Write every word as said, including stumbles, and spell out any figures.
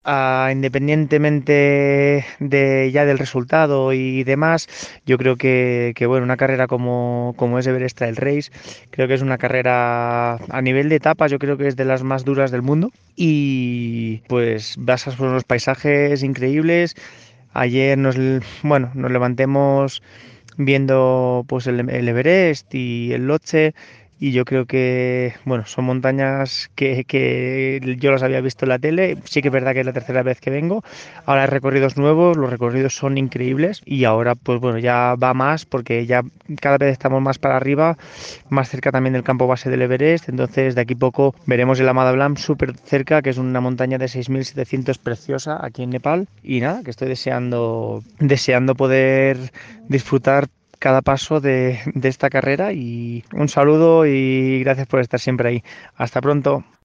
Ah, independientemente de ya del resultado y demás, yo creo que, que, bueno, una carrera como, como es Everest Trail Race, creo que es una carrera a nivel de etapas, yo creo que es de las más duras del mundo y pues vas por unos paisajes increíbles. Ayer nos, l- bueno, nos levantemos viendo pues el, el Everest y el Lhotse y yo creo que, bueno, son montañas que, que yo las había visto en la tele. Sí que es verdad que es la tercera vez que vengo. Ahora hay recorridos nuevos, los recorridos son increíbles y ahora pues bueno, ya va más porque ya cada vez estamos más para arriba, más cerca también del campo base del Everest. Entonces de aquí poco veremos el Amada Blanc súper cerca, que es una montaña de seis mil setecientos preciosa aquí en Nepal. Y nada, que estoy deseando, deseando poder disfrutar cada paso de, de esta carrera y un saludo y gracias por estar siempre ahí. Hasta pronto.